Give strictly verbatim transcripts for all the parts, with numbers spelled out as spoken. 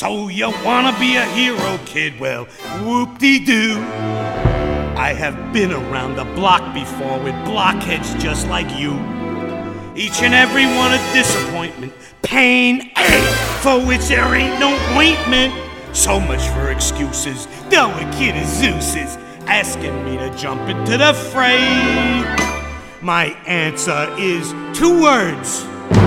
So you wanna be a hero, kid? Well, whoop-de-doo. I have been around the block before with blockheads just like you. Each and every one a disappointment, pain, ache, for which there ain't no ointment. So much for excuses, though a kid is Zeus's, asking me to jump into the fray. My answer is two words.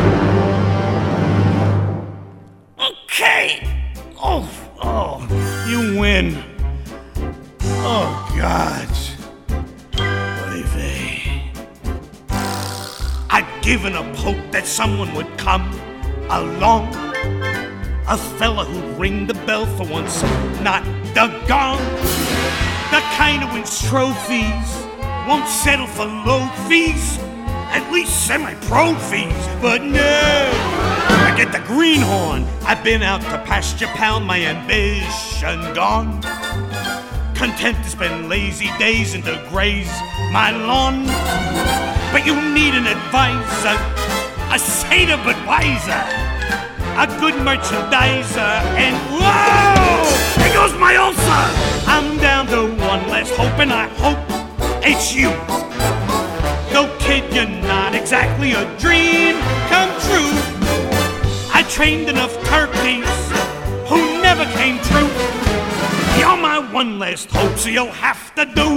Okay. Oh, oh, you win. Oh, God. Oy vey. I'd given up hope that someone would come along. A fella who'd ring the bell for once, not the gong. The kind who wins trophies, won't settle for low fees, at least semi-pro fees. But no, I get the greenhorn. I've been out to pasture pound, my ambition gone. Content to spend lazy days and to graze my lawn. But you need an advisor, a satyr but wiser, a good merchandiser, and whoa! There goes my ulcer! I'm down to one last hope, and I hope it's you. Though kid, you're not exactly a dream come true. I trained enough turkeys who never came true. You're my one last hope, so you'll have to do.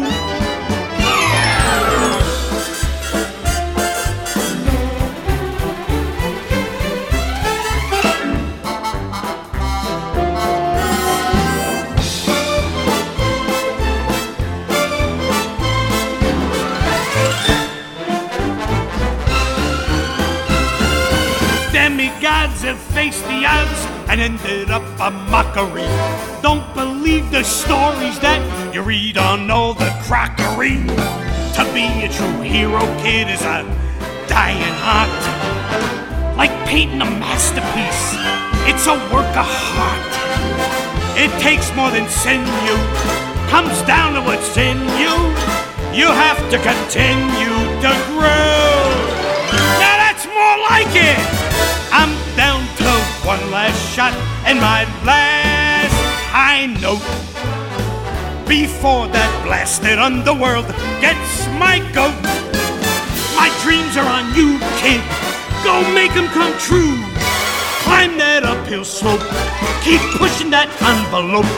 Demigods have faced the odds and ended up a mockery. Don't believe the stories that you read on all the crockery. To be a true hero, kid, is a dying art. Like painting a masterpiece, it's a work of heart. It takes more than sinew, comes down to what's in you. You have to continue to grow. Now that's more like it. I'm down to one last shot and my last high note before that blasted underworld gets my goat. My dreams are on you, kid. Go make them come true. Climb that uphill slope. Keep pushing that envelope.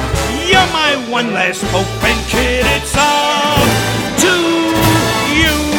You're my one last hope, and kid, it's up to you.